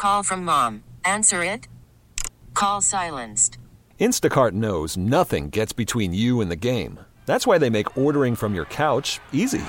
Call from mom. Answer it. Call silenced. Instacart knows nothing gets between you and the game. That's why they make ordering from your couch easy.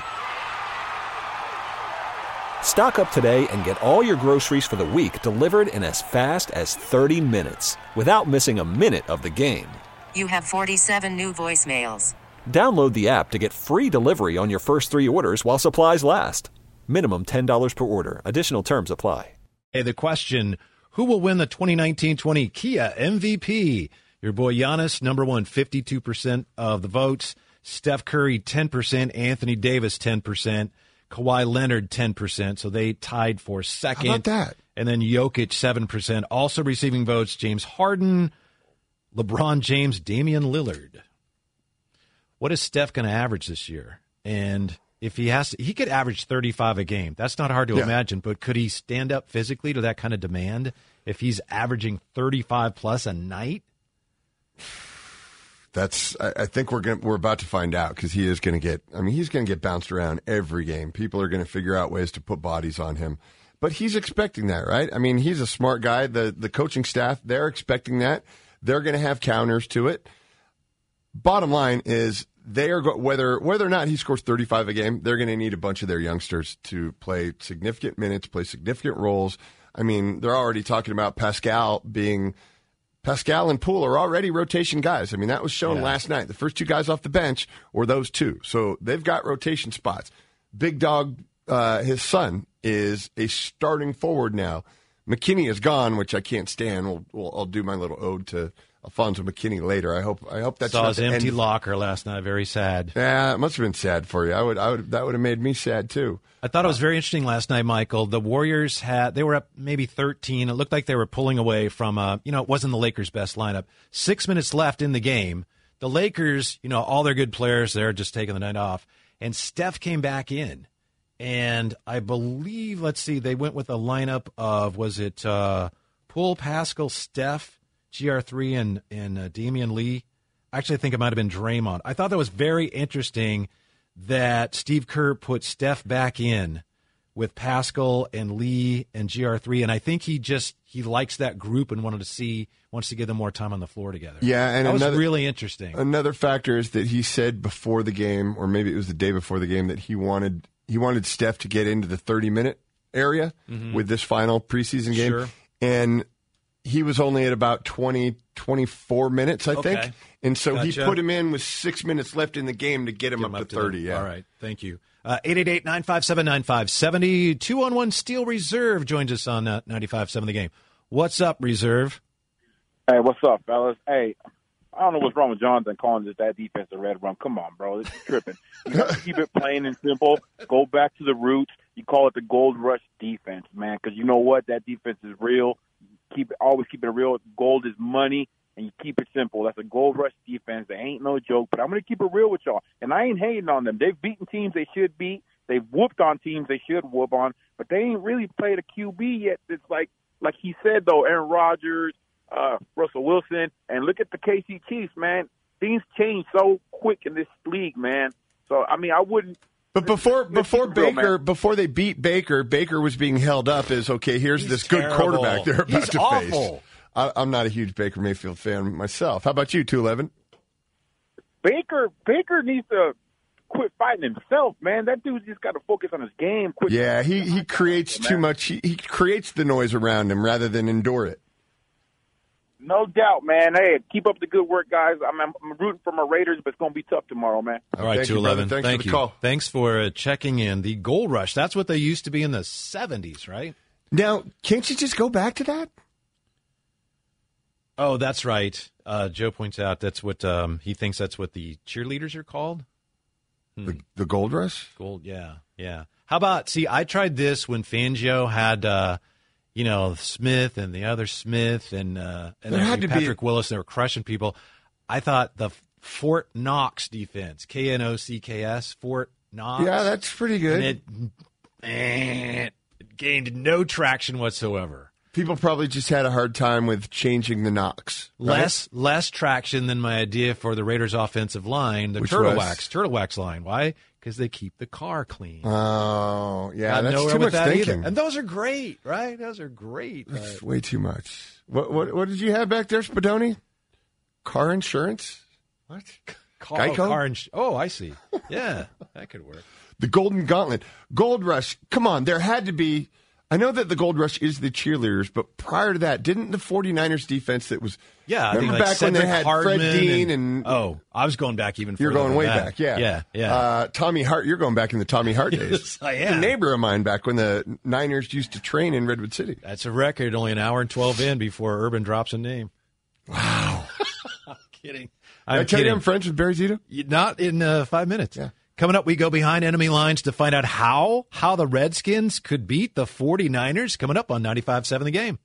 Stock up today and get all your groceries for the week delivered in as fast as 30 minutes without missing a minute of the game. You have 47 new voicemails. Download the app to get free delivery on your first 3 orders while supplies last. Minimum $10 per order. Additional terms apply. Hey, the question, who will win the 2019-20 Kia MVP? Your boy Giannis, number one, 52% of the votes. Steph Curry, 10%. Anthony Davis, 10%. Kawhi Leonard, 10%. So they tied for second. How about that? And then Jokic, 7%. Also receiving votes, James Harden, LeBron James, Damian Lillard. What is Steph going to average this year? And if he has to, he could average 35 a game. That's not hard to imagine, but could he stand up physically to that kind of demand if he's averaging 35 plus a night? I think we're about to find out, because he is going to get. I mean, he's going to get bounced around every game. People are going to figure out ways to put bodies on him, but he's expecting that, right? I mean, he's a smart guy. The coaching staff, they're expecting that. They're going to have counters to it. Bottom line is, they are whether or not he scores 35 a game, they're going to need a bunch of their youngsters to play significant minutes, play significant roles. I mean, they're already talking about Pascal and Poole are already rotation guys. I mean, that was shown last night. The first 2 guys off the bench were those 2. So they've got rotation spots. Big Dog, his son, is a starting forward now. McKinney is gone, which I can't stand. I'll do my little ode to Alfonso McKinney later. I hope that's saw his empty locker last night. Very sad. Yeah, it must have been sad for you. That would have made me sad too. I thought it was very interesting last night, Michael. The Warriors they were up maybe 13. It looked like they were pulling away from it wasn't the Lakers' best lineup. 6 minutes left in the game. The Lakers, all their good players, they're just taking the night off. And Steph came back in. And I believe, they went with a lineup of, was it Poole, Pascal, Steph, GR3, and Damian Lee? Actually, I think it might have been Draymond. I thought that was very interesting that Steve Kerr put Steph back in with Pascal and Lee and GR3, and I think he likes that group and wants to give them more time on the floor together. Yeah, and that was really interesting. Another factor is that he said before the game, or maybe it was the day before the game, that he wanted Steph to get into the 30-minute area with this final preseason game. Sure. And he was only at about 24 minutes, I think. And so he put him in with 6 minutes left in the game to get him up to 30. Yeah. All right. Thank you. 888-957-9570. 2-on-1 Steel Reserve joins us on 95.7 The Game. What's up, Reserve? Hey, what's up, fellas? Hey, I don't know what's wrong with Jonathan calling this that defensive red run. Come on, bro. This is tripping. You got to keep it plain and simple. Go back to the roots. You call it the Gold Rush defense, man, because you know what? That defense is real. Always keep it real. Gold is money, and you keep it simple. That's a Gold Rush defense. They ain't no joke, but I'm going to keep it real with y'all. And I ain't hating on them. They've beaten teams they should beat. They've whooped on teams they should whoop on, but they ain't really played a QB yet. It's like he said, though, Aaron Rodgers, Russell Wilson, and look at the KC Chiefs, man. Things change so quick in this league, man. So, I mean, I wouldn't. But before they beat Baker, Baker was being held up as, okay, he's this terrible, good quarterback they're about to awful. face. I'm not a huge Baker Mayfield fan myself. How about you, 211? Baker needs to quit fighting himself, man. That dude's just got to focus on his game. Yeah, he creates too much. He creates the noise around him rather than endure it. No doubt, man. Hey, keep up the good work, guys. I'm rooting for my Raiders, but it's going to be tough tomorrow, man. All right, 211. Thanks for the call. Thanks for checking in. The Gold Rush, that's what they used to be in the 70s, right? Now, can't you just go back to that? Oh, that's right. Joe points out that's what he thinks that's what the cheerleaders are called. The Gold Rush? Gold, yeah. How about, I tried this when Fangio had Smith and the other Smith and Patrick Willis, they were crushing people. I thought the Fort Knox defense, Knocks, Fort Knox. Yeah, that's pretty good. And it gained no traction whatsoever. People probably just had a hard time with changing the knocks. Right? Less traction than my idea for the Raiders' offensive line, the Which turtle was? wax line. Why? Because they keep the car clean. Oh, yeah, Got that's nowhere too with much that thinking. either. And those are great, right? Those are great. That's way too much. What did you have back there, Spadoni? Car insurance? What? Geico? Oh, I see. Yeah, that could work. The Golden Gauntlet. Gold Rush. Come on, there had to be. I know that the Gold Rush is the cheerleaders, but prior to that, didn't the 49ers defense that was. Yeah, I remember think back Cedric when they had Hardman Fred Dean and. Oh, I was going back even further. You're going than way that. back, yeah. Yeah. Tommy Hart, you're going back in the Tommy Hart days. Yes, I am. A neighbor of mine back when the Niners used to train in Redwood City. That's a record. Only an hour and 12 in before Urban drops a name. Wow. I'm kidding. I tell you I'm friends with Barry Zito? Not in 5 minutes. Yeah. Coming up, we go behind enemy lines to find out how the Redskins could beat the 49ers. Coming up on 95.7 The Game.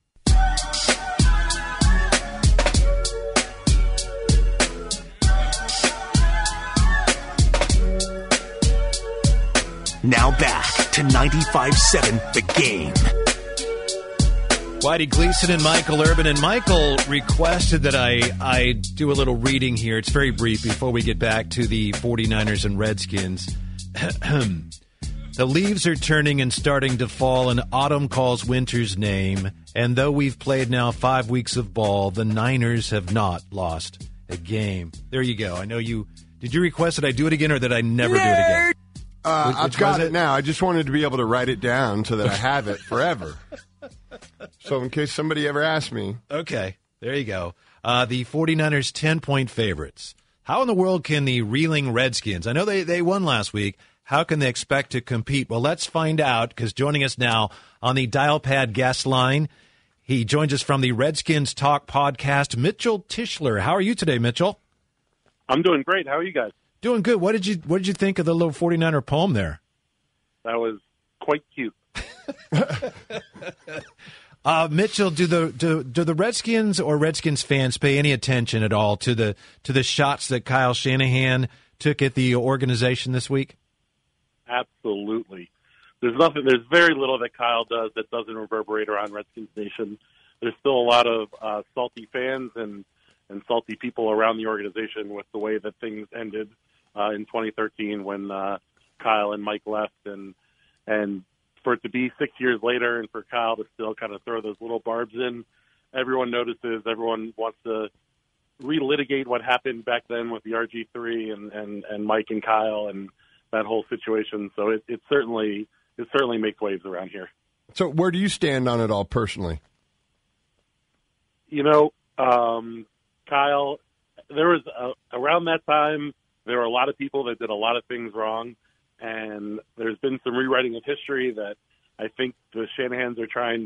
Now back to 95.7 The Game. Whitey Gleason and Michael Urban. And Michael requested that I do a little reading here. It's very brief before we get back to the 49ers and Redskins. The leaves are turning and starting to fall, and autumn calls winter's name. And though we've played now 5 weeks of ball, the Niners have not lost a game. There you go. I know you... Did you request that I do it again or that I never do it again? I've got it now. I just wanted to be able to write it down so that I have it forever. So in case somebody ever asks me. Okay, there you go. The 49ers 10-point favorites. How in the world can the reeling Redskins, I know they won last week, how can they expect to compete? Well, let's find out, because joining us now on the Dial Pad guest line, he joins us from the Redskins Talk podcast, Mitchell Tischler. How are you today, Mitchell? I'm doing great. How are you guys? Doing good. What did you think of the little 49er poem there? That was quite cute. Mitchell, do the Redskins or Redskins fans pay any attention at all to the shots that Kyle Shanahan took at the organization this week? Absolutely. There's very little that Kyle does that doesn't reverberate around Redskins Nation. There's still a lot of salty fans and salty people around the organization with the way that things ended in 2013 when Kyle and Mike left, and for it to be 6 years later and for Kyle to still kind of throw those little barbs in, everyone notices, everyone wants to relitigate what happened back then with the RG3 and Mike and Kyle and that whole situation. So it certainly makes waves around here. So where do you stand on it all personally? You know, Kyle, there was around that time, there were a lot of people that did a lot of things wrong, and there's been some rewriting of history that I think the Shanahans are trying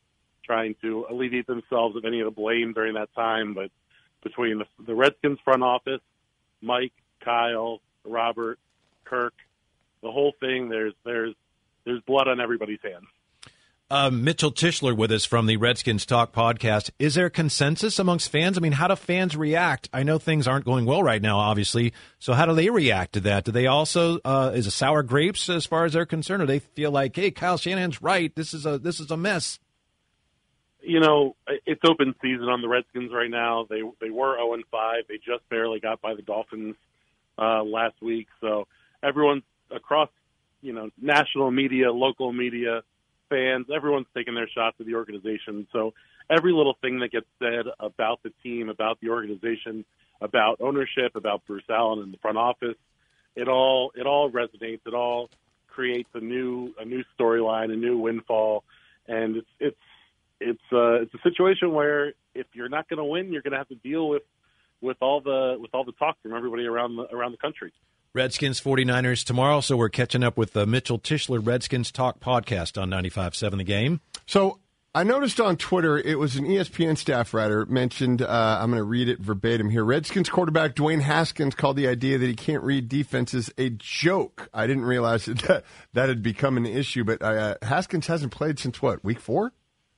to alleviate themselves of any of the blame during that time. But between the Redskins front office, Mike, Kyle, Robert, Kirk, the whole thing, there's blood on everybody's hands. Mitchell Tischler with us from the Redskins Talk podcast. Is there consensus amongst fans? I mean, how do fans react? I know things aren't going well right now, obviously. So how do they react to that? Do they also, is it sour grapes as far as they're concerned? Or they feel like, hey, Kyle Shanahan's right. This is a mess. You know, it's open season on the Redskins right now. They were 0-5. They just barely got by the Dolphins last week. So everyone across, national media, local media, fans, everyone's taking their shots at the organization. So every little thing that gets said about the team, about the organization, about ownership, about Bruce Allen and the front office, it all resonates. It all creates a new storyline, a new windfall, and it's a situation where if you're not going to win, you're going to have to deal with all the talk from everybody around the country. Redskins 49ers tomorrow, so we're catching up with the Mitchell Tischler Redskins Talk podcast on 95.7 The Game. So I noticed on Twitter, it was an ESPN staff writer mentioned, I'm going to read it verbatim here, Redskins quarterback Dwayne Haskins called the idea that he can't read defenses a joke. I didn't realize that had become an issue, but Haskins hasn't played since, week 4?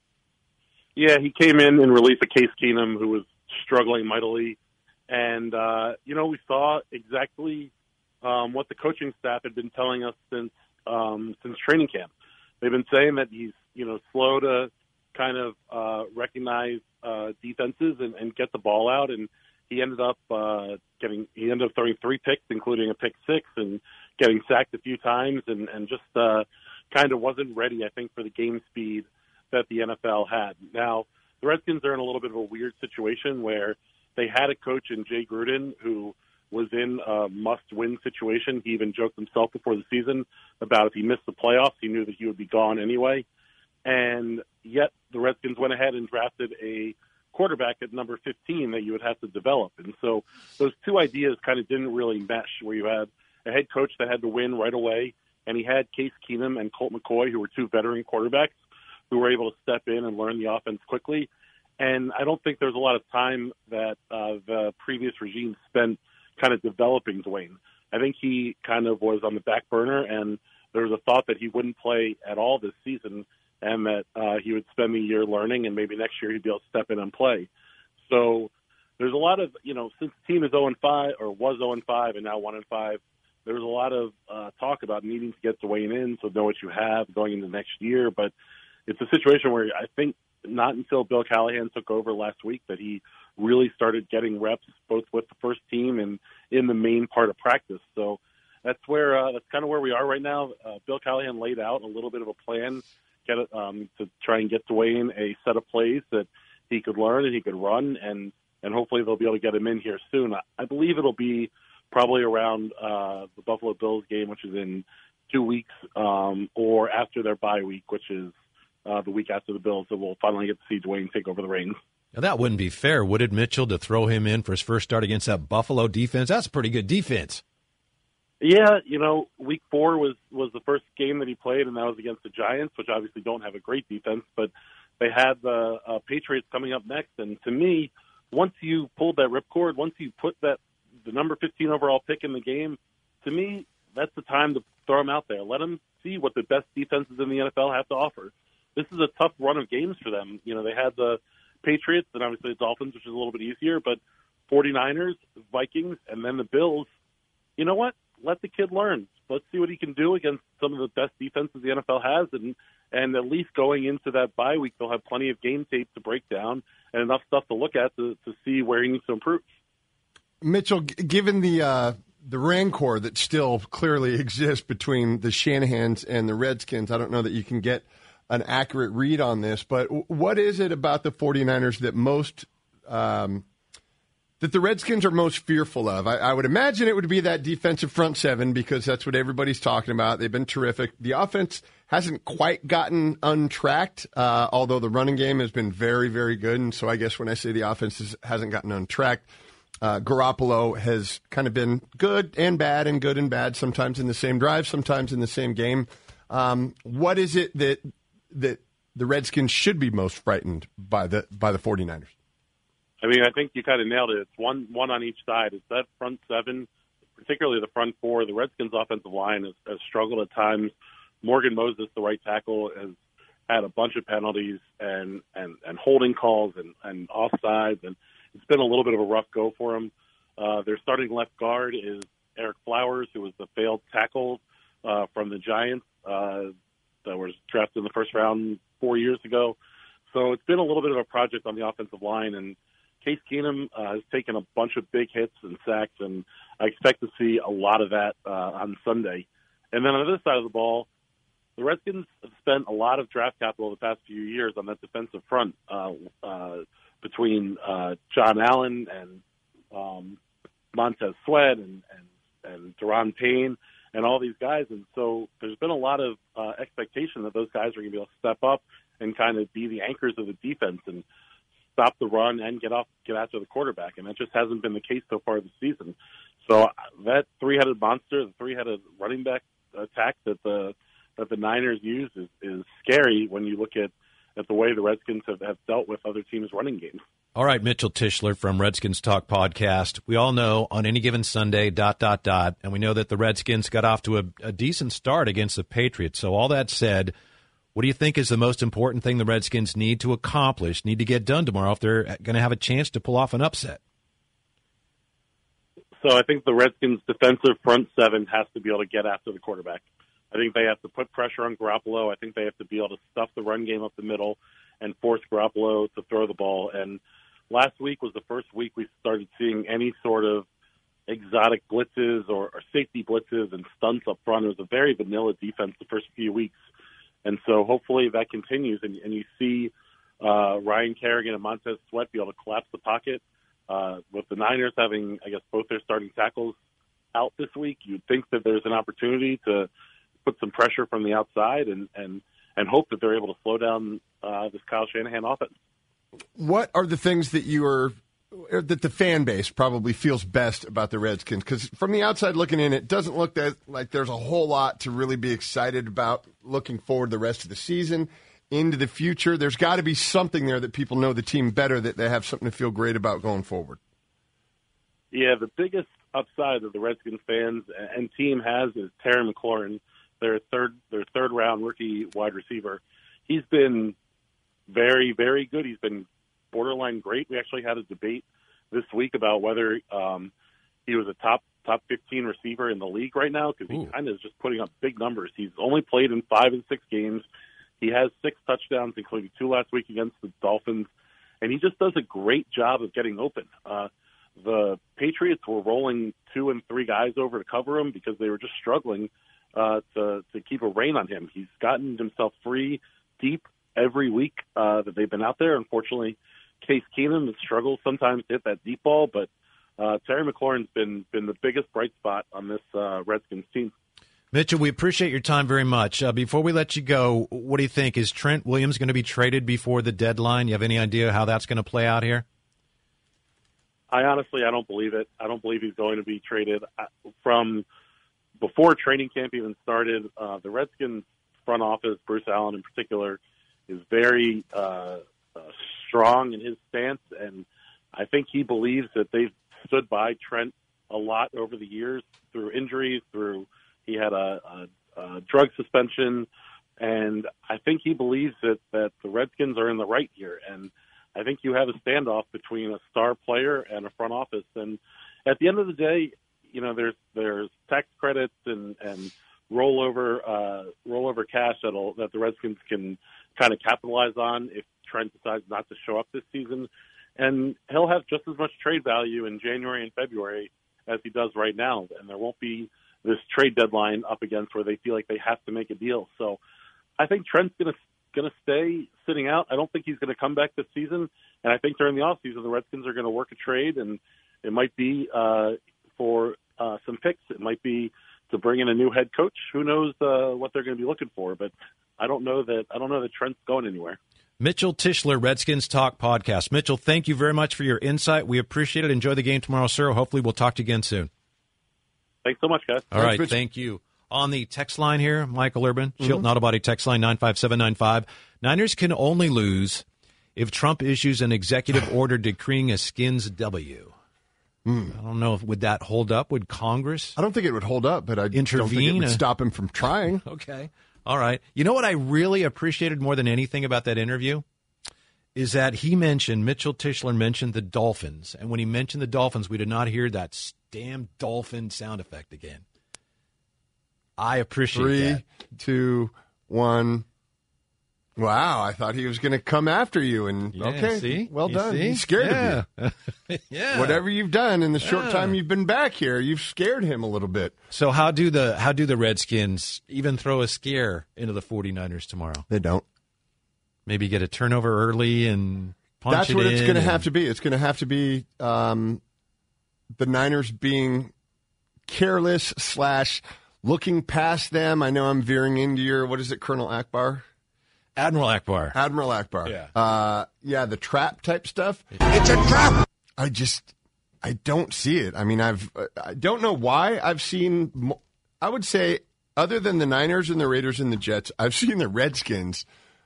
Yeah, he came in and released a Case Keenum who was struggling mightily. And, we saw exactly what the coaching staff had been telling us since training camp. They've been saying that he's, slow to kind of recognize defenses and get the ball out. And he ended up throwing 3 picks, including a pick 6, and getting sacked a few times, and just kind of wasn't ready, I think, for the game speed that the NFL had. Now, the Redskins are in a little bit of a weird situation where they had a coach in Jay Gruden who was in a must-win situation. He even joked himself before the season about if he missed the playoffs, he knew that he would be gone anyway. And yet the Redskins went ahead and drafted a quarterback at number 15 that you would have to develop. And so those two ideas kind of didn't really mesh, where you had a head coach that had to win right away, and he had Case Keenum and Colt McCoy, who were 2 veteran quarterbacks who were able to step in and learn the offense quickly. And I don't think there's a lot of time that the previous regime spent kind of developing Dwayne. I think he kind of was on the back burner, and there was a thought that he wouldn't play at all this season, and that he would spend the year learning, and maybe next year he'd be able to step in and play. So there's a lot of, since the team is 0-5 or was 0-5 and now 1-5, there was a lot of talk about needing to get Dwayne in, so know what you have going into next year. But it's a situation where I think not until Bill Callahan took over last week that he really started getting reps both with the first team and in the main part of practice. So that's kind of where we are right now. Bill Callahan laid out a little bit of a plan to try and get Dwayne a set of plays that he could learn and he could run, and hopefully they'll be able to get him in here soon. I believe it'll be probably around the Buffalo Bills game, which is in 2 weeks, or after their bye week, which is the week after the Bills, so we'll finally get to see Dwayne take over the reins. Now, that wouldn't be fair, would it, Mitchell, to throw him in for his first start against that Buffalo defense? That's a pretty good defense. Yeah, week 4 was the first game that he played, and that was against the Giants, which obviously don't have a great defense, but they had the Patriots coming up next. And to me, once you pulled that ripcord, once you put the number 15 overall pick in the game, to me, that's the time to throw him out there. Let him see what the best defenses in the NFL have to offer. This is a tough run of games for them. They had the Patriots and obviously the Dolphins, which is a little bit easier, but 49ers, Vikings, and then the Bills. You know what? Let the kid learn. Let's see what he can do against some of the best defenses the NFL has, and at least going into that bye week, they'll have plenty of game tape to break down and enough stuff to look at to see where he needs to improve. Mitchell, given the rancor that still clearly exists between the Shanahans and the Redskins, I don't know that you can get an accurate read on this, but what is it about the 49ers that that the Redskins are most fearful of? I would imagine it would be that defensive front 7, because that's what everybody's talking about. They've been terrific. The offense hasn't quite gotten untracked, although the running game has been very, very good. And so I guess when I say the offense hasn't gotten untracked, Garoppolo has kind of been good and bad, sometimes in the same drive, sometimes in the same game. What is it that the Redskins should be most frightened by the 49ers? I mean, I think you kind of nailed it. It's one on each side. It's that front 7, particularly the front 4. The Redskins' offensive line has struggled at times. Morgan Moses, the right tackle, has had a bunch of penalties and holding calls and offsides, and it's been a little bit of a rough go for him. Their starting left guard is Eric Flowers, who was the failed tackle from the Giants that was drafted in the first round 4 years ago. So it's been a little bit of a project on the offensive line, and Case Keenum has taken a bunch of big hits and sacks, and I expect to see a lot of that on Sunday. And then on the other side of the ball, the Redskins have spent a lot of draft capital the past few years on that defensive front between John Allen and Montez Sweat and Daron Payne and all these guys. And so there's been a lot of expectation that those guys are going to be able to step up and kind of be the anchors of the defense and stop the run and get after the quarterback. And that just hasn't been the case so far this season. So that three-headed monster, the three-headed running back attack that the Niners use is scary when you look at the way the Redskins have dealt with other teams' running games. All right, Mitchell Tischler from Redskins Talk Podcast. We all know on any given Sunday, ... and we know that the Redskins got off to a decent start against the Patriots. So all that said, what do you think is the most important thing the Redskins need to accomplish, need to get done tomorrow if they're going to have a chance to pull off an upset? So I think the Redskins' defensive front 7 has to be able to get after the quarterback. I think they have to put pressure on Garoppolo. I think they have to be able to stuff the run game up the middle and force Garoppolo to throw the ball. And last week was the first week we started seeing any sort of exotic blitzes or safety blitzes and stunts up front. It was a very vanilla defense the first few weeks. And so hopefully that continues, and you see Ryan Kerrigan and Montez Sweat be able to collapse the pocket. With the Niners having, I guess, both their starting tackles out this week, you'd think that there's an opportunity to put some pressure from the outside and hope that they're able to slow down this Kyle Shanahan offense. What are the things that that the fan base probably feels best about the Redskins? Because from the outside looking in, it doesn't look like there's a whole lot to really be excited about looking forward the rest of the season into the future. There's got to be something there that people know the team better, that they have something to feel great about going forward. Yeah, the biggest upside that the Redskins fans and team has is Terry McLaurin, their third round rookie wide receiver. He's been very, very good. He's been borderline great. We actually had a debate this week about whether he was a top 15 receiver in the league right now, because he kind of is just putting up big numbers. He's only played in 5 and 6 games. He has 6 touchdowns, including 2 last week against the Dolphins, and he just does a great job of getting open. The Patriots were rolling 2 and 3 guys over to cover him because they were just struggling to keep a rein on him. He's gotten himself free deep every week that they've been out there. Unfortunately, Case Keenum has struggled sometimes to hit that deep ball, but Terry McLaurin's been the biggest bright spot on this Redskins team. Mitchell, we appreciate your time very much. Before we let you go, what do you think? Is Trent Williams going to be traded before the deadline? You have any idea how that's going to play out here? I don't believe it. I don't believe he's going to be traded. From before training camp even started, the Redskins front office, Bruce Allen in particular, is very strong in his stance, and I think he believes that they've stood by Trent a lot over the years through injuries, he had a drug suspension, and I think he believes that the Redskins are in the right here, and I think you have a standoff between a star player and a front office, and at the end of the day, you know, there's tax credits and rollover cash that the Redskins can kind of capitalize on if Trent decides not to show up this season, and he'll have just as much trade value in January and February as he does right now, and there won't be this trade deadline up against where they feel like they have to make a deal. So I think Trent's going to stay sitting out. I don't think he's going to come back this season, and I think during the offseason the Redskins are going to work a trade, and it might be for some picks. It might be to bring in a new head coach. Who knows what they're going to be looking for, but I don't know that Trent's going anywhere. Mitchell Tischler, Redskins Talk Podcast. Mitchell, thank you very much for your insight. We appreciate it. Enjoy the game tomorrow, sir. Hopefully we'll talk to you again soon. Thanks so much, guys. All right, thank you. On the text line here, Michael Urban, Chilton Auto Body text line 95795. Niners can only lose if Trump issues an executive order decreeing a Skins W. I don't know, would that hold up? Would Congress? I don't think it would hold up, but I don't think it would stop him from trying. Okay. All right. You know what I really appreciated more than anything about that interview? Is that Mitchell Tischler mentioned the Dolphins. And when he mentioned the Dolphins, we did not hear that damn dolphin sound effect again. I appreciate that. 3, 2, 1. Wow, I thought he was going to come after you. And okay, see? Well done. He's scared of you. Yeah. Whatever you've done in the short time you've been back here, you've scared him a little bit. So how do the Redskins even throw a scare into the 49ers tomorrow? They don't. Maybe get a turnover early and punch That's it what in. it's going to have to be. It's going to have to be the Niners being careless / looking past them. I know I'm veering into your, what is it, Colonel Akbar? Admiral Akbar. Yeah, the trap type stuff. It's a trap. I don't see it. I mean, I don't know why. I've seen, I would say, other than the Niners and the Raiders and the Jets, I've seen the Redskins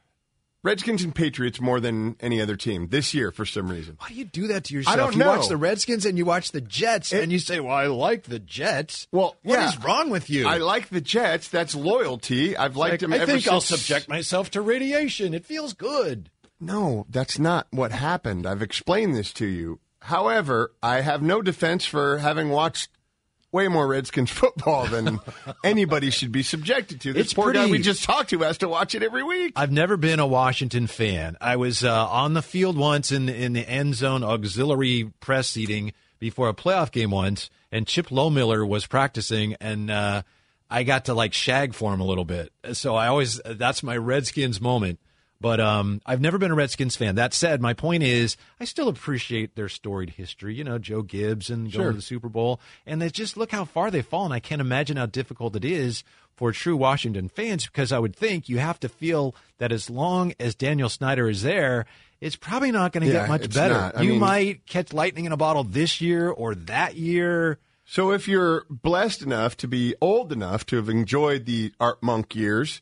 and Patriots more than any other team this year for some reason. Why do you do that to yourself? I don't know. You watch the Redskins and you watch the Jets, and you say, well, I like the Jets. Well, what is wrong with you? I like the Jets. That's loyalty. I've liked them ever since. I think I'll subject myself to radiation. It feels good. No, that's not what happened. I've explained this to you. However, I have no defense for having watched way more Redskins football than anybody should be subjected to. This poor guy we just talked to has to watch it every week. I've never been a Washington fan. I was on the field once in the end zone auxiliary press seating before a playoff game once, and Chip Lohmiller was practicing, and I got to shag for him a little bit. So that's my Redskins moment. But I've never been a Redskins fan. That said, my point is I still appreciate their storied history. You know, Joe Gibbs and going to the Super Bowl. And they just look how far they've fallen. I can't imagine how difficult it is for true Washington fans, because I would think you have to feel that as long as Daniel Snyder is there, it's probably not going to get much better. You might catch lightning in a bottle this year or that year. So if you're blessed enough to be old enough to have enjoyed the Art Monk years,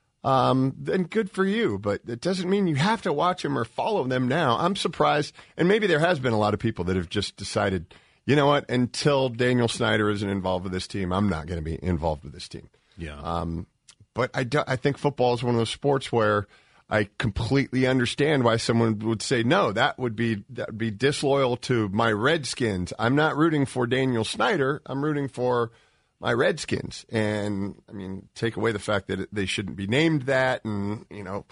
then good for you. But it doesn't mean you have to watch them or follow them now. I'm surprised, and maybe there has been a lot of people that have just decided, you know what, until Daniel Snyder isn't involved with this team, I'm not going to be involved with this team. Yeah. But I think football is one of those sports where I completely understand why someone would say, no, that would be disloyal to my Redskins. I'm not rooting for Daniel Snyder. I'm rooting for my Redskins. And, I mean, take away the fact that they shouldn't be named that, and,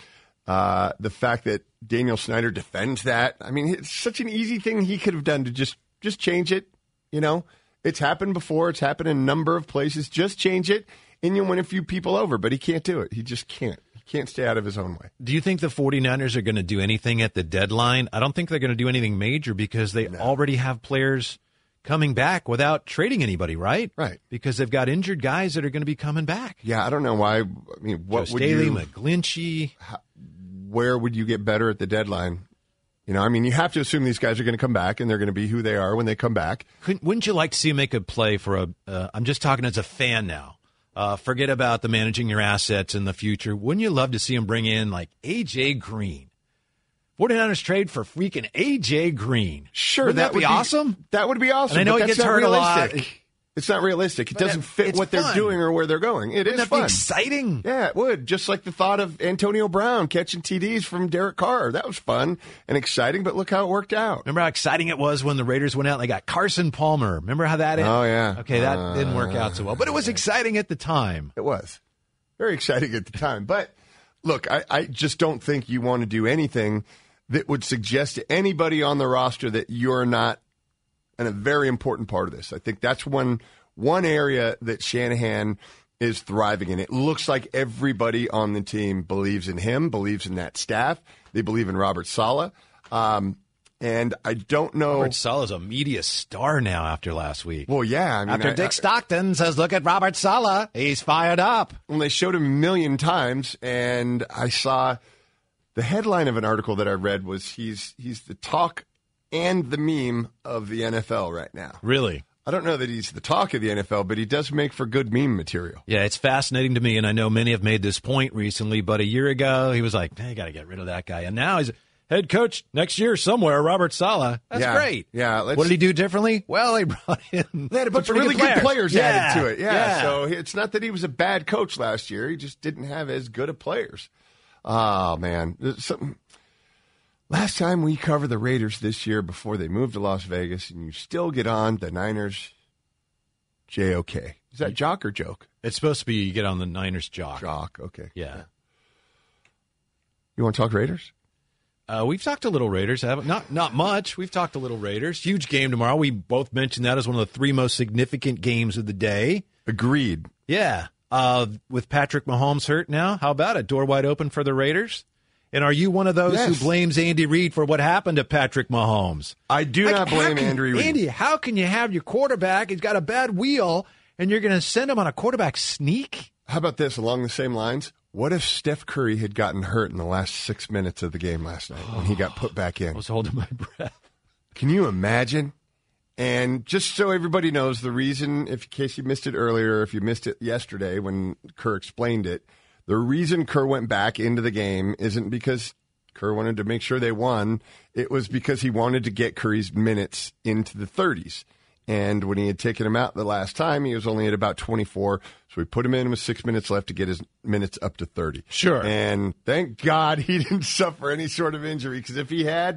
the fact that Daniel Snyder defends that. I mean, it's such an easy thing he could have done to just change it. It's happened before. It's happened in a number of places. Just change it, and you'll win a few people over. But he can't do it. He just can't. He can't stay out of his own way. Do you think the 49ers are going to do anything at the deadline? I don't think they're going to do anything major because they already have players coming back without trading anybody, right? Right. Because they've got injured guys that are going to be coming back. Yeah, I don't know why. I mean, what Joe would Staley, you... McGlinchey. Where would you get better at the deadline? You have to assume these guys are going to come back, and they're going to be who they are when they come back. Wouldn't you like to see him make a play for I'm just talking as a fan now. Forget about the managing your assets in the future. Wouldn't you love to see him bring in A.J. Green? 49ers trade for freaking A.J. Green. Sure. Wouldn't that be awesome? That would be awesome. And I know but he that's gets not hurt realistic. a lot. It's not realistic. It doesn't fit what they're doing or where they're going. It is Wouldn't that fun. be exciting? Yeah, it would. Just like the thought of Antonio Brown catching TDs from Derek Carr. That was fun and exciting, but look how it worked out. Remember how exciting it was when the Raiders went out and they got Carson Palmer? Remember how that ended? Oh, yeah. Okay, that didn't work out so well. But it was exciting at the time. It was. Very exciting at the time. But, look, I just don't think you want to do anything that would suggest to anybody on the roster that you're not a very important part of this. I think that's one area that Shanahan is thriving in. It looks like everybody on the team believes in him, believes in that staff. They believe in Robert Saleh. And I don't know. Robert Saleh's a media star now after last week. Well, yeah. I mean, after Dick Stockton says, look at Robert Saleh, he's fired up. Well, they showed him a million times, and I saw the headline of an article that I read was he's the talk and the meme of the NFL right now. Really? I don't know that he's the talk of the NFL, but he does make for good meme material. Yeah, it's fascinating to me, and I know many have made this point recently, but a year ago he was like, hey, got to get rid of that guy. And now he's head coach next year somewhere, Robert Saleh. That's great. Yeah. What did he do differently? Well, he brought in they had a bunch of really good players added to it. Yeah. So it's not that he was a bad coach last year. He just didn't have as good of players. Oh, man. Last time we covered the Raiders this year before they moved to Las Vegas, and you still get on the Niners J-O-K. Is that jock or joke? It's supposed to be you get on the Niners jock. Jock, okay. Yeah. You want to talk Raiders? We've talked a little Raiders, haven't we? Not much. We've talked a little Raiders. Huge game tomorrow. We both mentioned that as one of the three most significant games of the day. Agreed. Yeah. With Patrick Mahomes hurt now, how about it? Door wide open for the Raiders? And are you one of those who blames Andy Reid for what happened to Patrick Mahomes? I do not blame Andy Reid. Andy, how can you have your quarterback, he's got a bad wheel, and you're going to send him on a quarterback sneak? How about this, along the same lines? What if Steph Curry had gotten hurt in the last 6 minutes of the game last night when he got put back in? I was holding my breath. Can you imagine? And just so everybody knows, the reason, in case you missed it earlier, if you missed it yesterday when Kerr explained it, the reason Kerr went back into the game isn't because Kerr wanted to make sure they won. It was because he wanted to get Curry's minutes into the 30s. And when he had taken him out the last time, he was only at about 24. So we put him in with 6 minutes left to get his minutes up to 30. Sure. And thank God he didn't suffer any sort of injury, because if he had,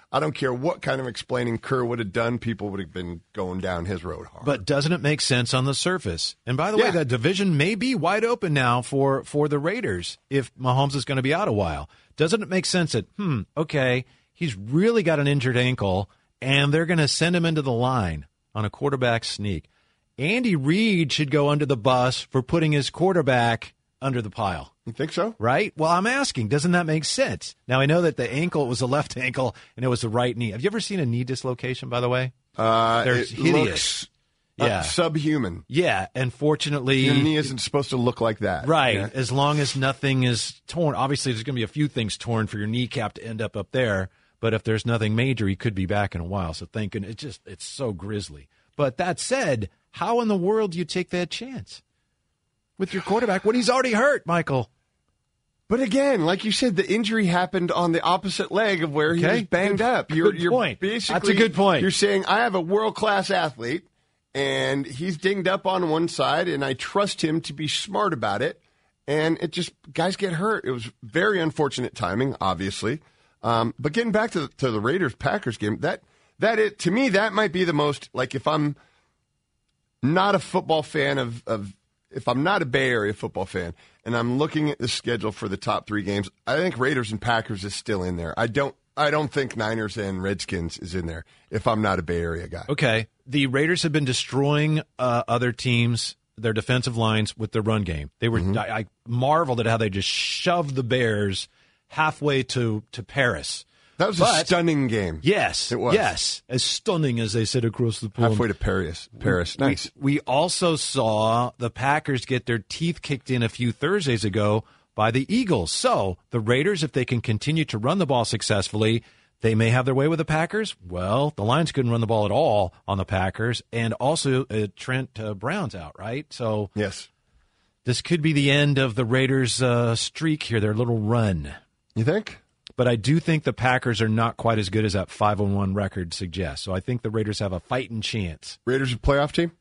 I don't care what kind of explaining Kerr would have done. People would have been going down his road hard. But doesn't it make sense on the surface? And by the way, the division may be wide open now for the Raiders if Mahomes is going to be out a while. Doesn't it make sense that, okay, he's really got an injured ankle, and they're going to send him into the line on a quarterback sneak. Andy Reid should go under the bus for putting his quarterback under the pile. You think so? Right? Well, I'm asking, doesn't that make sense? Now, I know that the ankle was the left ankle and it was the right knee. Have you ever seen a knee dislocation, by the way? They're hideous. Subhuman. Yeah, and fortunately... Your knee isn't supposed to look like that. Right, Yeah. as long as nothing is torn. Obviously, there's going to be a few things torn for your kneecap to end up there, but if there's nothing major, he could be back in a while. So thank goodness. It's so grisly. But that said, how in the world do you take that chance with your quarterback when he's already hurt, Michael? But again, like you said, the injury happened on the opposite leg of where he was banged up. Good point. Basically, that's a good point. You're saying, I have a world-class athlete, and he's dinged up on one side, and I trust him to be smart about it. And it just, guys get hurt. It was very unfortunate timing, obviously. But getting back to the Raiders-Packers game, to me, that might be the most, like, if I'm not a football fan if I'm not a Bay Area football fan and I'm looking at the schedule for the top 3 games, I think Raiders and Packers is still in there. I don't think Niners and Redskins is in there if I'm not a Bay Area guy. Okay. The Raiders have been destroying other teams, their defensive lines, with the run game. They were. I marveled at how they just shoved the Bears halfway to Paris. That was a stunning game. Yes, it was. Yes, as stunning as they said across the pond. Halfway to Paris. Nice. We also saw the Packers get their teeth kicked in a few Thursdays ago by the Eagles. So the Raiders, if they can continue to run the ball successfully, they may have their way with the Packers. Well, the Lions couldn't run the ball at all on the Packers, and also Trent Brown's out, right? So yes, this could be the end of the Raiders' streak here, their little run. You think? But I do think the Packers are not quite as good as that 5-1 record suggests. So I think the Raiders have a fighting chance. Raiders a playoff team?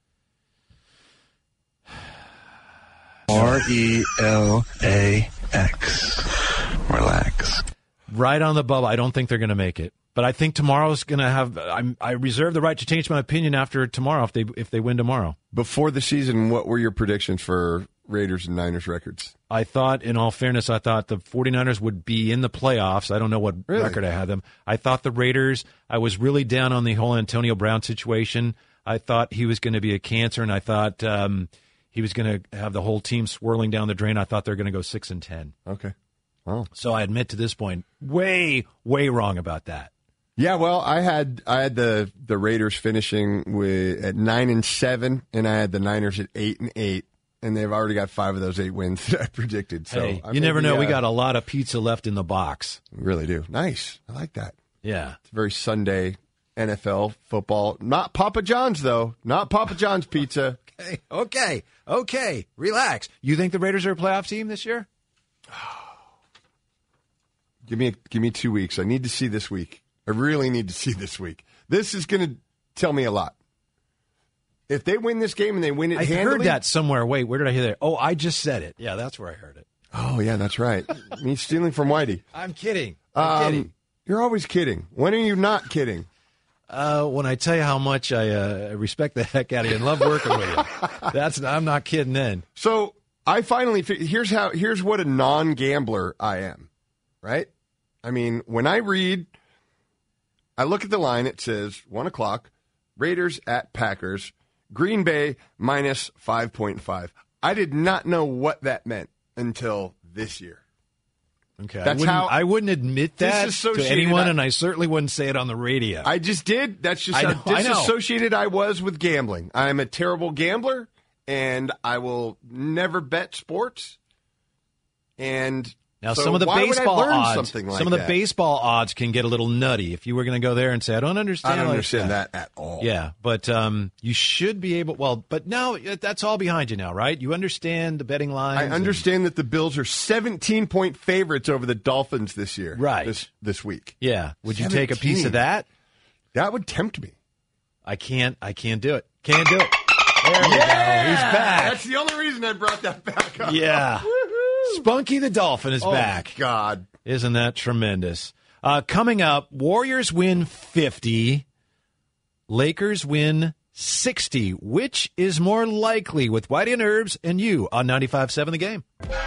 RELAX. Relax. Right on the bubble. I don't think they're going to make it. But I think tomorrow's going to have I reserve the right to change my opinion after tomorrow if they win tomorrow. Before the season, what were your predictions for Raiders and Niners records? I thought, in all fairness, the 49ers would be in the playoffs. I don't know what record I had them. I thought the Raiders, I was really down on the whole Antonio Brown situation. I thought he was going to be a cancer, and I thought he was going to have the whole team swirling down the drain. I thought they were going to go 6-10. Okay. Oh. So I admit to this point, way, way wrong about that. Yeah, well, I had the Raiders finishing at 9-7, and I had the Niners at 8-8. And they've already got 5 of those 8 wins that I predicted. So hey, you never know. We got a lot of pizza left in the box. We really do. Nice. I like that. Yeah. It's very Sunday NFL football. Not Papa John's, though. Not Papa John's pizza. Okay. Relax. You think the Raiders are a playoff team this year? Give me 2 weeks. I need to see this week. I really need to see this week. This is going to tell me a lot. If they win this game and they win it handily. I heard that somewhere. Wait, where did I hear that? Oh, I just said it. Yeah, that's where I heard it. Oh, yeah, that's right. Me stealing from Whitey. I'm kidding. You're always kidding. When are you not kidding? When I tell you how much I respect the heck out of you and love working with you. I'm not kidding then. So I finally here's what a non-gambler I am, right? I mean, when I look at the line, it says 1 o'clock, Raiders at Packers, Green Bay minus 5.5. I did not know what that meant until this year. Okay, I wouldn't admit that to anyone, and I certainly wouldn't say it on the radio. I just did. That's just how disassociated I was with gambling. I'm a terrible gambler, and I will never bet sports. And now, so some of the baseball odds, the baseball odds can get a little nutty. If you were going to go there and say, "I don't understand," that at all. Yeah, but you should be able. Well, but now that's all behind you now, right? You understand the betting lines. I understand that the Bills are 17-point favorites over the Dolphins this year, right? This week. Yeah. Would you take a piece of that? That would tempt me. I can't do it. Can't do it. There we go. He's back. That's the only reason I brought that back up. Yeah. Spunky the Dolphin is back. God. Isn't that tremendous? Coming up, Warriors win 50, Lakers win 60. Which is more likely with Whitey and Herbs and you on 95.7 The Game?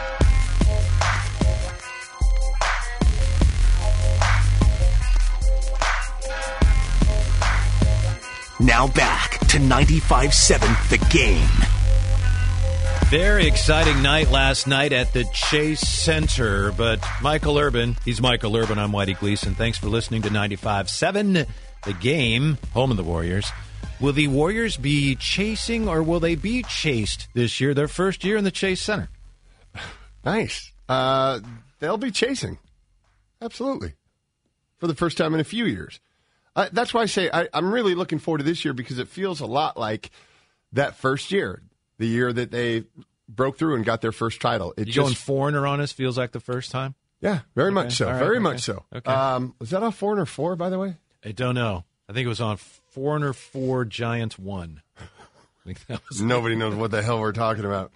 Now back to 95.7 The Game. Very exciting night last night at the Chase Center, but Michael Urban, he's Michael Urban, I'm Whitey Gleason. Thanks for listening to 95.7 The Game, home of the Warriors. Will the Warriors be chasing or will they be chased this year, their first year in the Chase Center? Nice. They'll be chasing. Absolutely. For the first time in a few years. That's why I say I'm really looking forward to this year because it feels a lot like that first year. The year that they broke through and got their first title. Going foreigner on us feels like the first time? Yeah, very much so. Right, very much so. Okay. Was that on Foreigner 4, by the way? I don't know. I think it was on Foreigner 4, Giants 1. I think that was Nobody knows what the hell we're talking about.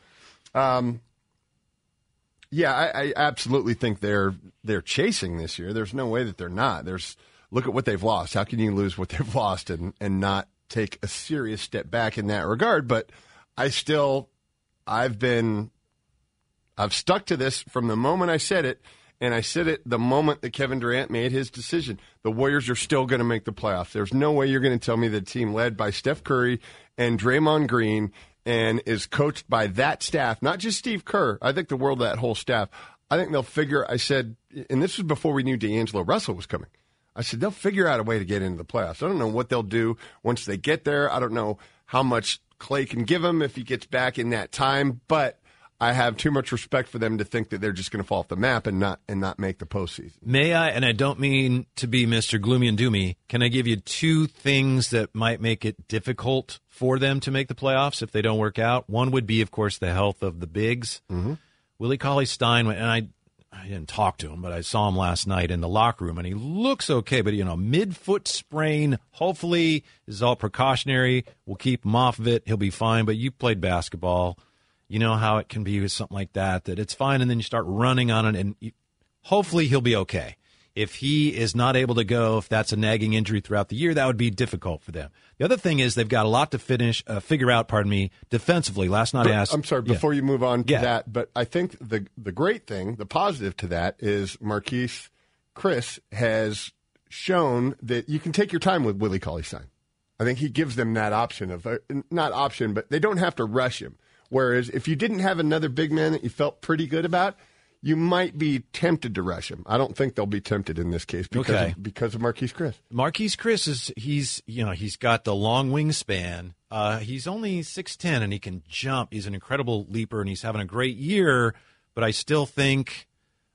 Yeah, I absolutely think they're chasing this year. There's no way that they're not. Look at what they've lost. How can you lose what they've lost and not take a serious step back in that regard? But I've stuck to this from the moment I said it, and I said it the moment that Kevin Durant made his decision. The Warriors are still going to make the playoffs. There's no way you're going to tell me the team led by Steph Curry and Draymond Green and is coached by that staff, not just Steve Kerr. I think the world of that whole staff, I think they'll figure, I said, and this was before we knew D'Angelo Russell was coming. I said, they'll figure out a way to get into the playoffs. I don't know what they'll do once they get there. I don't know how much Clay can give him if he gets back in that time, but I have too much respect for them to think that they're just going to fall off the map and not make the postseason. May I, and I don't mean to be Mr. Gloomy and Doomy, can I give you two things that might make it difficult for them to make the playoffs if they don't work out? One would be, of course, the health of the bigs. Mm-hmm. Willie Cauley-Stein, and I didn't talk to him, but I saw him last night in the locker room, and he looks okay. But, mid-foot sprain, hopefully this is all precautionary. We'll keep him off of it. He'll be fine. But you played basketball. You know how it can be with something like that it's fine, and then you start running on it, and hopefully he'll be okay. If he is not able to go, if that's a nagging injury throughout the year, that would be difficult for them. The other thing is they've got a lot to figure out, defensively. Last night I asked. I'm sorry, before you move on to that, but I think the great thing, the positive to that is Marquise Chris has shown that you can take your time with Willie Cauley-Stein. I think he gives them that option of, not option, but they don't have to rush him. Whereas if you didn't have another big man that you felt pretty good about, you might be tempted to rush him. I don't think they'll be tempted in this case because of Marquise Chris. Marquise Chris he's got the long wingspan. He's only 6'10", and he can jump. He's an incredible leaper, and he's having a great year. But I still think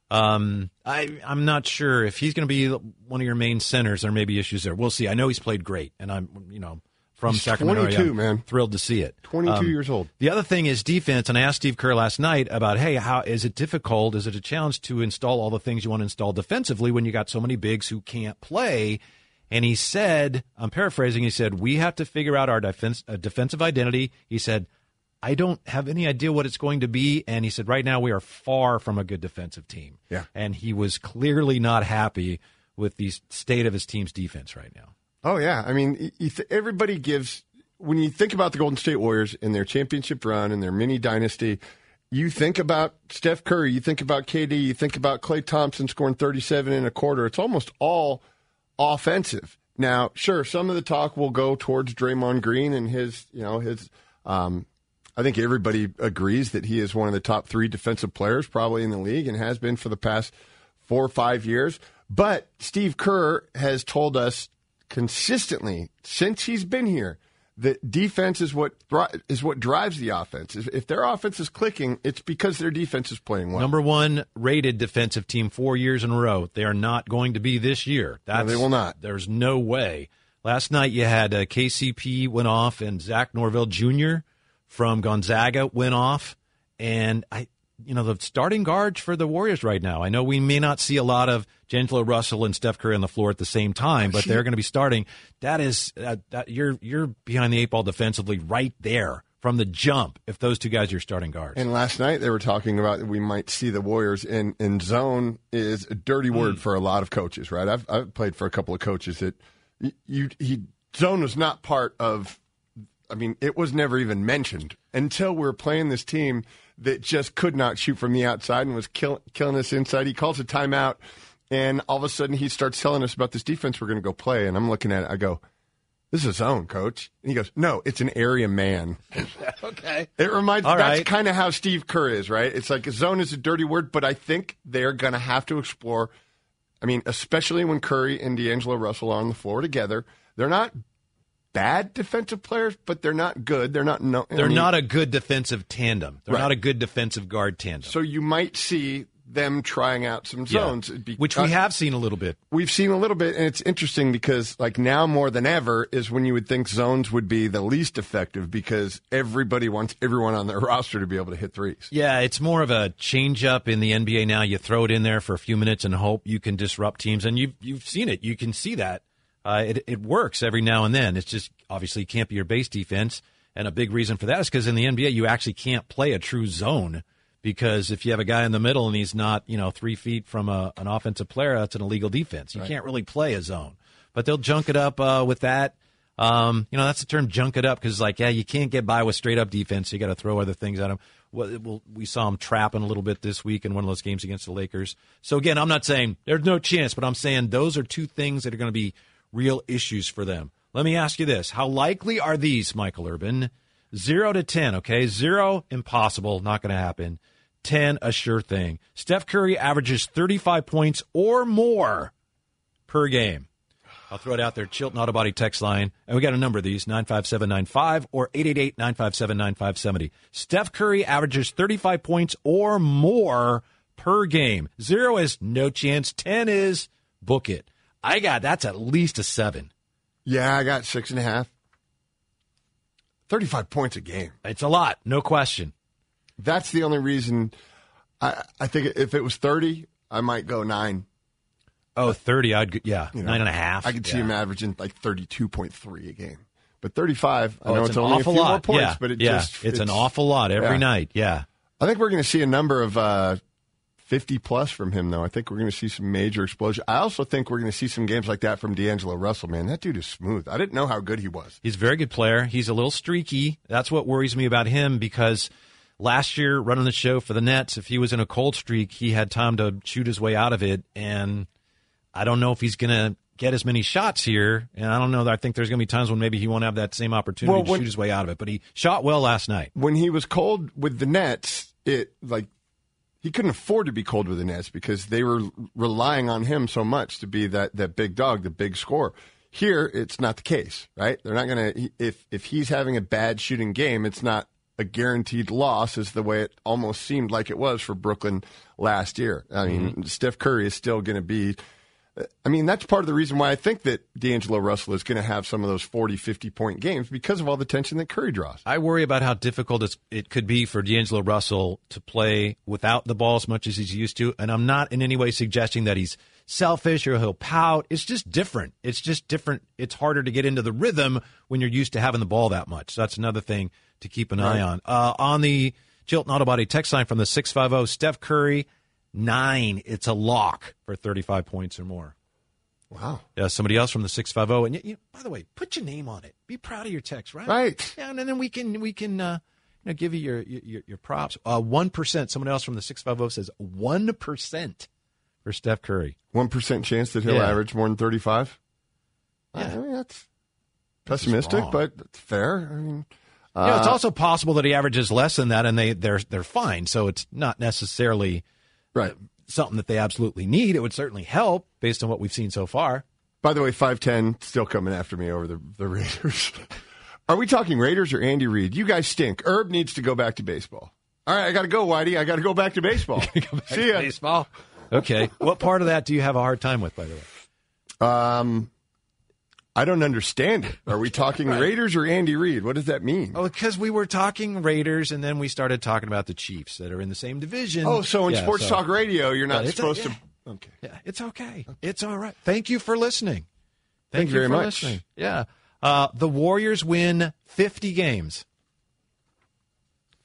I'm not sure if he's going to be one of your main centers. There may be issues there. We'll see. I know he's played great, and I'm from he's Sacramento. 22, man. Thrilled to see it. 22 years old. The other thing is defense, and I asked Steve Kerr last night about, hey, how is it difficult? Is it a challenge to install all the things you want to install defensively when you got so many bigs who can't play? And he said, I'm paraphrasing, he said, we have to figure out our defensive identity. He said, I don't have any idea what it's going to be. And he said, right now we are far from a good defensive team. Yeah. And he was clearly not happy with the state of his team's defense right now. Oh, yeah. I mean, everybody gives – when you think about the Golden State Warriors and their championship run and their mini dynasty, you think about Steph Curry, you think about KD, you think about Klay Thompson scoring 37 in a quarter. It's almost all offensive. Now, sure, some of the talk will go towards Draymond Green and his I think everybody agrees that he is one of the top 3 defensive players probably in the league and has been for the past 4 or 5 years. But Steve Kerr has told us consistently since he's been here that defense is what drives the offense. If their offense is clicking, it's because their defense is playing well. Number 1 rated defensive team 4 years in a row. They are not going to be this year. No, they will not. There's no way. Last night you had KCP went off and Zach Norvell Jr. from Gonzaga went off. And the starting guards for the Warriors right now. I know we may not see a lot of D'Angelo Russell and Steph Curry on the floor at the same time, but they're going to be starting. That is you're behind the 8 ball defensively right there from the jump if those two guys are your starting guards. And last night they were talking about we might see the Warriors in zone is a dirty word for a lot of coaches, right? I've played for a couple of coaches that zone was not part of. I mean, it was never even mentioned until we were playing this team that just could not shoot from the outside and was killing us inside. He calls a timeout, and all of a sudden he starts telling us about this defense we're going to go play. And I'm looking at it. I go, "This is a zone, coach." And he goes, "No, it's an area man." Okay. It reminds me, All that's right. kind of how Steve Kerr is, right? It's like a zone is a dirty word, but I think they're going to have to explore. I mean, especially when Curry and D'Angelo Russell are on the floor together. They're not bad defensive players, but they're not good. They're not Not a good defensive tandem. They're Right. not a good defensive guard tandem. So you might see them trying out some zones. Which we have seen a little bit. We've seen a little bit, and it's interesting because like now more than ever is when you would think zones would be the least effective because everybody wants everyone on their roster to be able to hit threes. Yeah, it's more of a change-up in the NBA now. You throw it in there for a few minutes and hope you can disrupt teams, and you've seen it. You can see that. It works every now and then. It's just obviously can't be your base defense, and a big reason for that is because in the NBA you actually can't play a true zone because if you have a guy in the middle and he's not 3 feet from an offensive player, that's an illegal defense. You can't really play a zone, but they'll junk it up with that. That's the term, junk it up, because you can't get by with straight up defense. You got to throw other things at them. We saw them trapping a little bit this week in one of those games against the Lakers. So again, I'm not saying there's no chance, but I'm saying those are two things that are going to be real issues for them. Let me ask you this. How likely are these, Michael Urban? 0 to 10, okay? 0, impossible, not going to happen. 10, a sure thing. Steph Curry averages 35 points or more per game. I'll throw it out there. Chilton Auto Body text line. And we got a number of these, 95795 or 888-957-9570. Steph Curry averages 35 points or more per game. 0 is no chance. 10 is book it. That's at least a 7. Yeah, I got 6.5. 35 points a game. It's a lot, no question. That's the only reason. I think if it was 30, I might go 9. Oh, 30, 9.5. I could see him averaging like 32.3 a game. But 35, I know it's an only a awful few lot. more points, Yeah. but it's an awful lot every night. Yeah. I think we're going to see a number of 50 plus from him, though. I think we're going to see some major explosion. I also think we're going to see some games like that from D'Angelo Russell, man. That dude is smooth. I didn't know how good he was. He's a very good player. He's a little streaky. That's what worries me about him because last year, running the show for the Nets, if he was in a cold streak, he had time to shoot his way out of it. And I don't know if he's going to get as many shots here. And I don't know. I think there's going to be times when maybe he won't have that same opportunity to shoot his way out of it. But he shot well last night. When he was cold with the Nets, he couldn't afford to be cold with the Nets because they were relying on him so much to be that big dog, the big scorer. Here, it's not the case, right? They're not going to if he's having a bad shooting game, it's not a guaranteed loss, is the way it almost seemed like it was for Brooklyn last year. I mean, Steph Curry is still going to be. I mean, that's part of the reason why I think that D'Angelo Russell is going to have some of those 40, 50-point games because of all the tension that Curry draws. I worry about how difficult it could be for D'Angelo Russell to play without the ball as much as he's used to. And I'm not in any way suggesting that he's selfish or he'll pout. It's just different. It's harder to get into the rhythm when you're used to having the ball that much. So that's another thing to keep an eye on. On the Chilton Auto Body text line from the 650, Steph Curry, 9. It's a lock for 35 points or more. Wow. Yeah, somebody else from the 650. And by the way, put your name on it. Be proud of your text, right? Right. Yeah, and then we can give you your props. 1%. Someone else from the 650 says 1% for Steph Curry. 1% chance that he'll average more than 35? Yeah. I mean, that's pessimistic, but it's fair. I mean, it's also possible that he averages less than that, and they're fine. So it's not necessarily right. Something that they absolutely need. It would certainly help based on what we've seen so far. By the way, 5'10", still coming after me over the Raiders. Are we talking Raiders or Andy Reid? You guys stink. Herb needs to go back to baseball. All right, I got to go, Whitey. I got to go back to baseball. See ya. Baseball. Okay. What part of that do you have a hard time with, by the way? I don't understand it. Are we talking Raiders or Andy Reid? What does that mean? Oh, because we were talking Raiders, and then we started talking about the Chiefs that are in the same division. Oh, so in sports talk radio, you're not supposed to. Okay. Yeah, it's okay. It's all right. Thank you for listening. Thank you very much. Listening. Yeah. The Warriors win 50 games.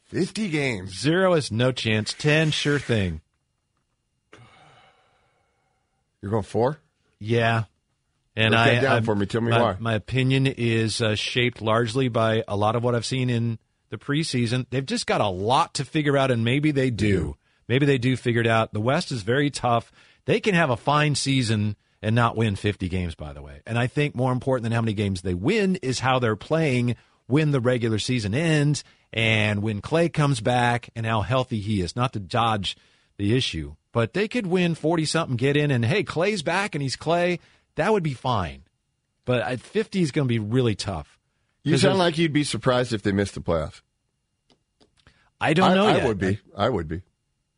50 games. 0 is no chance. 10, sure thing. You're going 4? Yeah. And Break that down for me. Tell me why. My opinion is shaped largely by a lot of what I've seen in the preseason. They've just got a lot to figure out, and maybe they do. Maybe they do figure it out. The West is very tough. They can have a fine season and not win 50 games, by the way. And I think more important than how many games they win is how they're playing when the regular season ends and when Clay comes back and how healthy he is. Not to dodge the issue, but they could win 40-something, get in, and, hey, Clay's back and he's Clay. That would be fine. But at 50 is going to be really tough. You sound like you'd be surprised if they missed the playoffs. I don't know yet. I would be. I would be.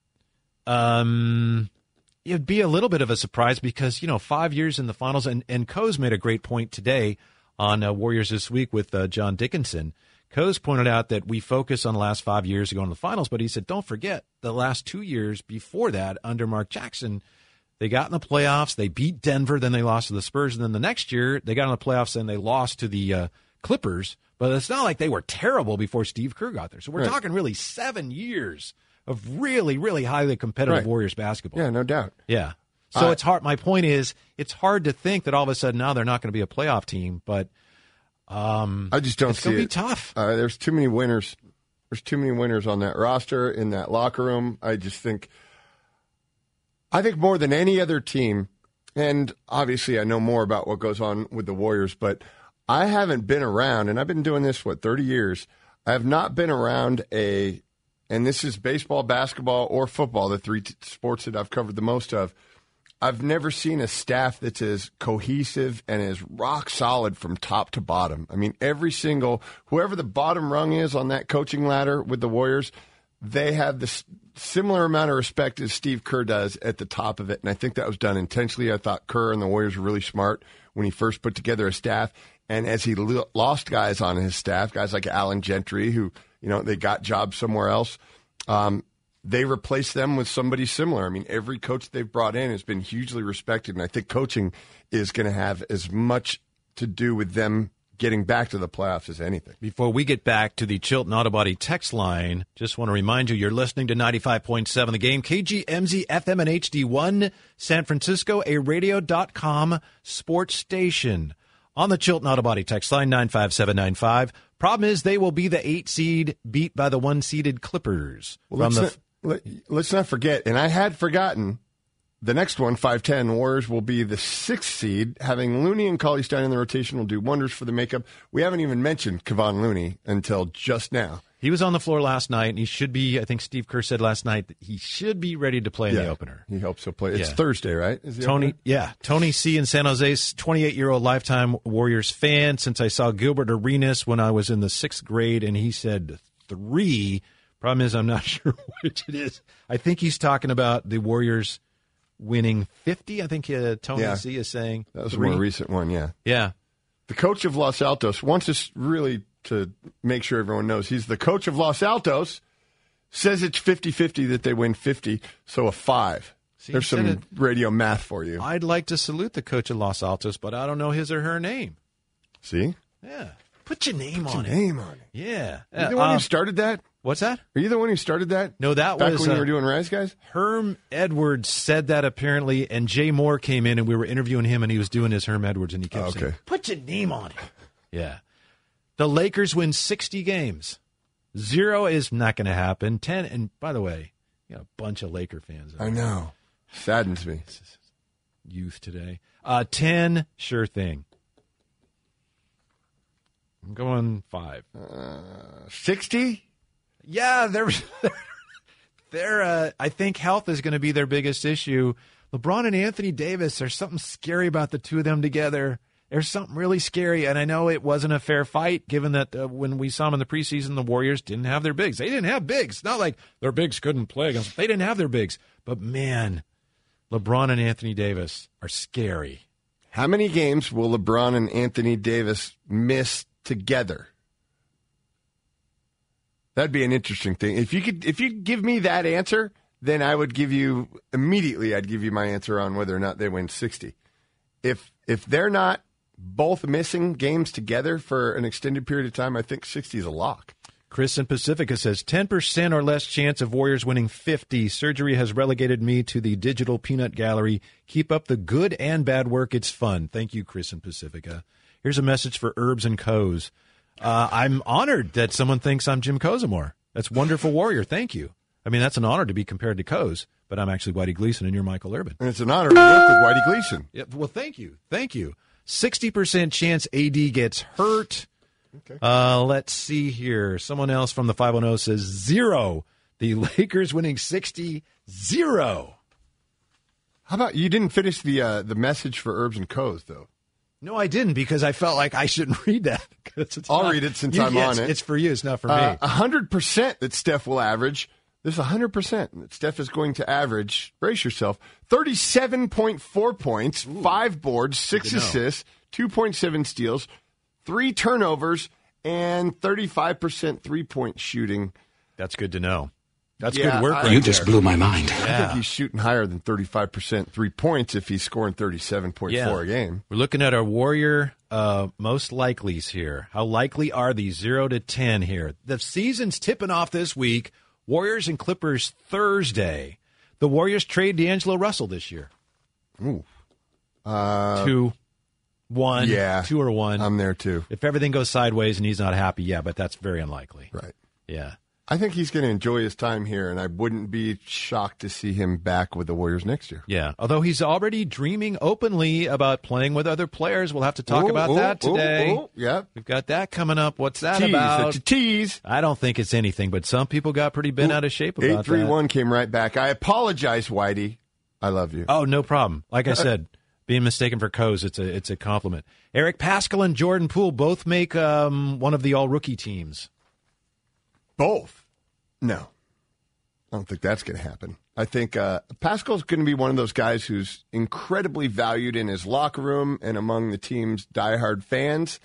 It'd be a little bit of a surprise because, 5 years in the finals, and Coase made a great point today on Warriors This Week with John Dickinson. Coase pointed out that we focus on the last 5 years ago in the finals, but he said, don't forget the last 2 years before that under Mark Jackson, they got in the playoffs, they beat Denver, then they lost to the Spurs, and then the next year they got in the playoffs and they lost to the Clippers, but it's not like they were terrible before Steve Kerr got there. So we're talking really 7 years of really, really highly competitive Warriors basketball. Yeah, no doubt. Yeah. So it's hard. My point is, it's hard to think that all of a sudden now they're not going to be a playoff team, but I just don't see it. It's going to be tough. There's too many winners. There's too many winners on that roster, in that locker room. I think more than any other team, and obviously I know more about what goes on with the Warriors, but I haven't been around, and I've been doing this, 30 years. I have not been around and this is baseball, basketball, or football, the three sports that I've covered the most of. I've never seen a staff that's as cohesive and as rock solid from top to bottom. I mean, whoever the bottom rung is on that coaching ladder with the Warriors, they have the similar amount of respect as Steve Kerr does at the top of it. And I think that was done intentionally. I thought Kerr and the Warriors were really smart when he first put together a staff. And as he lost guys on his staff, guys like Allen Gentry, who, they got jobs somewhere else, they replaced them with somebody similar. I mean, every coach they've brought in has been hugely respected, and I think coaching is going to have as much to do with them getting back to the playoffs as anything. Before we get back to the Chilton Auto Body text line, just want to remind you, you're listening to 95.7 The Game, KGMZ FM and HD1, San Francisco, a radio.com sports station. On the Chilton Auto Body text line, 95795. Problem is they will be the 8 seed beat by the 1-seeded Clippers. Well, let's not forget, and I had forgotten, the next one, 5-10, Warriors will be the 6th seed. Having Looney and Cauley-Stein in the rotation will do wonders for the makeup. We haven't even mentioned Kevon Looney until just now. He was on the floor last night, and he should be, I think Steve Kerr said last night, that he should be ready to play in the opener. He hopes he'll play. It's Thursday, right? Tony C. in San Jose's 28-year-old lifetime Warriors fan. Since I saw Gilbert Arenas when I was in the 6th grade, and he said 3. Problem is, I'm not sure which it is. I think he's talking about the Warriors winning 50. I think Tony C. is saying that was 3. a more recent one, yeah. Yeah. The coach of Los Altos wants us really to make sure everyone knows he's the coach of Los Altos, says it's 50-50 that they win 50, so a 5. See, there's some radio math for you. I'd like to salute the coach of Los Altos, but I don't know his or her name. See? Yeah. Put your name on it. Yeah. Are you the one who started that? What's that? Are you the one who started that? No, that back was when you were doing Rise Guys? Herm Edwards said that apparently, and Jay Moore came in, and we were interviewing him, and he was doing his Herm Edwards, and he kept saying, put your name on it. Yeah. The Lakers win 60 games. 0 is not going to happen. 10, and by the way, a bunch of Laker fans. I know. Saddens me. Youth today. 10, sure thing. I'm going 5. 60? Yeah, they're I think health is going to be their biggest issue. LeBron and Anthony Davis, there's something scary about the two of them together. There's something really scary, and I know it wasn't a fair fight, given that when we saw them in the preseason, the Warriors didn't have their bigs. They didn't have bigs. It's not like their bigs couldn't play against them. They didn't have their bigs. But, man, LeBron and Anthony Davis are scary. How many games will LeBron and Anthony Davis miss together? That'd be an interesting thing. If you give me that answer, then I would give you immediately. I'd give you my answer on whether or not they win 60. If they're not both missing games together for an extended period of time, I think 60 is a lock. Chris in Pacifica says 10% or less chance of Warriors winning 50. Surgery has relegated me to the digital peanut gallery. Keep up the good and bad work. It's fun. Thank you, Chris in Pacifica. Here's a message for Herbs and Coes. I'm honored that someone thinks I'm Jim Kozimor. That's wonderful, Warrior. Thank you. I mean, that's an honor to be compared to Coes, but I'm actually Whitey Gleason and you're Michael Urban. And it's an honor to work with Whitey Gleason. Yeah, well, thank you. Thank you. 60% chance AD gets hurt. Okay. Let's see here. Someone else from the 510 says 0. The Lakers winning 60. 0. How about you didn't finish the message for Herbs and Coes, though? No, I didn't because I felt like I shouldn't read that. I'll read it since I'm on it. It's for you. It's not for me. 100% that Steph will average. There's 100% that Steph is going to average, brace yourself, 37.4 points, 5 boards, 6 assists, 2.7 steals, 3 turnovers, and 35% three-point shooting. That's good to know. That's good work. You just blew my mind. I think he's shooting higher than 35% 3 points if he's scoring 37.4 a game. We're looking at our Warrior most likelies here. How likely are these 0 to 10 here? The season's tipping off this week. Warriors and Clippers Thursday. The Warriors trade D'Angelo Russell this year. Ooh. 2, 1. Yeah. 2 or 1. I'm there, too. If everything goes sideways and he's not happy, yeah, but that's very unlikely. Right. Yeah. I think he's going to enjoy his time here, and I wouldn't be shocked to see him back with the Warriors next year. Yeah, although he's already dreaming openly about playing with other players. We'll have to talk about that today. Yeah. We've got that coming up. What's that Tease, about? that's a tease. I don't think it's anything, but some people got pretty bent out of shape about 831 that. came right back. I apologize, Whitey. I love you. Oh, no problem. Like I said, being mistaken for Coes, it's a compliment. Eric Paschall and Jordan Poole both make one of the all-rookie teams. Both? No. I don't think that's going to happen. I think Pascal's going to be one of those guys who's incredibly valued in his locker room and among the team's diehard fans.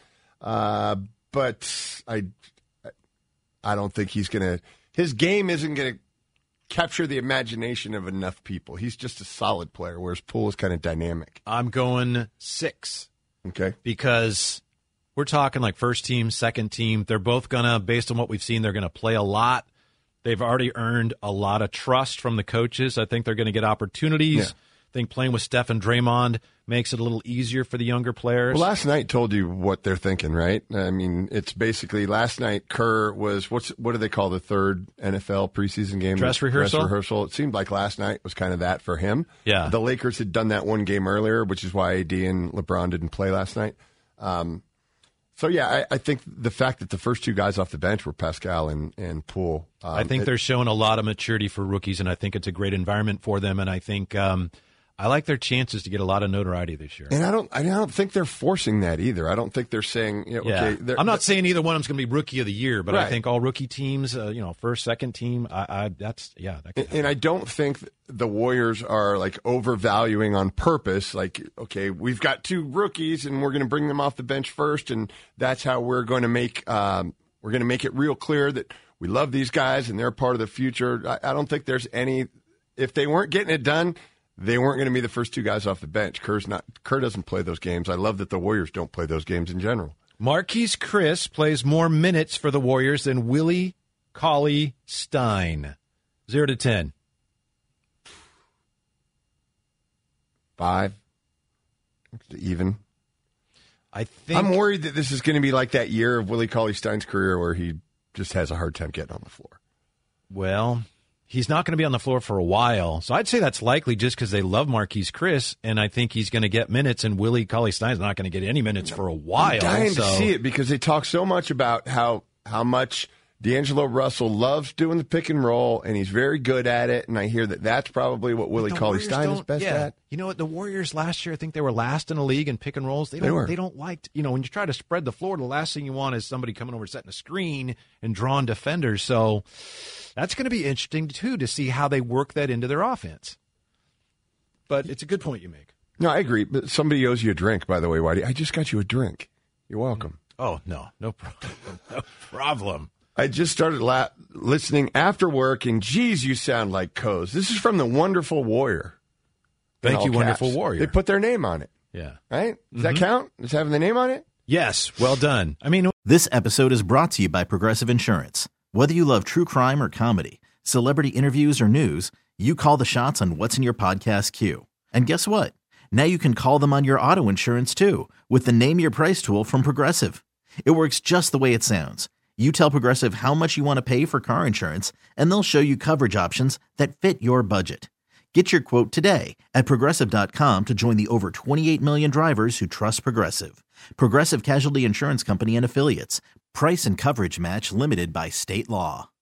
But I don't think he's going to – his game isn't going to capture the imagination of enough people. He's just a solid player, whereas Poole is kind of dynamic. I'm going 6. Okay. Because we're talking like first team, second team. They're both going to, based on what we've seen, they're going to play a lot. They've already earned a lot of trust from the coaches. I think they're going to get opportunities. Yeah. I think playing with Steph and Draymond makes it a little easier for the younger players. Well, last night told you what they're thinking, right? I mean, it's basically last night Kerr was, what do they call the third NFL preseason game? Dress rehearsal? Dress rehearsal. It seemed like last night was kind of that for him. Yeah. The Lakers had done that one game earlier, which is why AD and LeBron didn't play last night. So, yeah, I think the fact that the first 2 guys off the bench were Pascal and Poole. I think they're showing a lot of maturity for rookies, and I think it's a great environment for them. And I think I like their chances to get a lot of notoriety this year. And I don't think they're forcing that either. I don't think they're saying, okay. I'm not saying either one of them's going to be rookie of the year, but right. I think all rookie teams, first, second team, And I don't think the Warriors are like overvaluing on purpose. Like, okay, we've got 2 rookies and we're going to bring them off the bench first, and that's how we're going to make it real clear that we love these guys and they're part of the future. I don't think there's any. If they weren't getting it done, they weren't going to be the first 2 guys off the bench. Kerr doesn't play those games. I love that the Warriors don't play those games in general. Marquise Chris plays more minutes for the Warriors than Willie Cauley-Stein. 0 to 10. 5. Even. I think I'm worried that this is going to be like that year of Willie Cauley-Stein's career where he just has a hard time getting on the floor. Well, he's not going to be on the floor for a while. So I'd say that's likely just because they love Marquise Chris, and I think he's going to get minutes, and Willie Cauley-Stein's not going to get any minutes for a while. I'm dying to see it because they talk so much about how much D'Angelo Russell loves doing the pick and roll, and he's very good at it, and I hear that that's probably what Willie Cauley-Stein is best at. You know what? The Warriors last year, I think they were last in the league in pick and rolls. They don't like, when you try to spread the floor, the last thing you want is somebody coming over, setting a screen, and drawing defenders. So that's going to be interesting, too, to see how they work that into their offense. But it's a good point you make. No, I agree. But somebody owes you a drink, by the way, Whitey. I just got you a drink. You're welcome. Oh, no problem. No problem. I just started listening after work, and geez, you sound like Coes. This is from the Wonderful Warrior. Thank you, Wonderful Warrior. They put their name on it. Yeah. Right? Does that count? Does having the name on it? Yes. Well done. This episode is brought to you by Progressive Insurance. Whether you love true crime or comedy, celebrity interviews or news, you call the shots on what's in your podcast queue. And guess what? Now you can call them on your auto insurance too with the Name Your Price tool from Progressive. It works just the way it sounds. You tell Progressive how much you want to pay for car insurance, and they'll show you coverage options that fit your budget. Get your quote today at Progressive.com to join the over 28 million drivers who trust Progressive. Progressive Casualty Insurance Company and Affiliates. Price and coverage match limited by state law.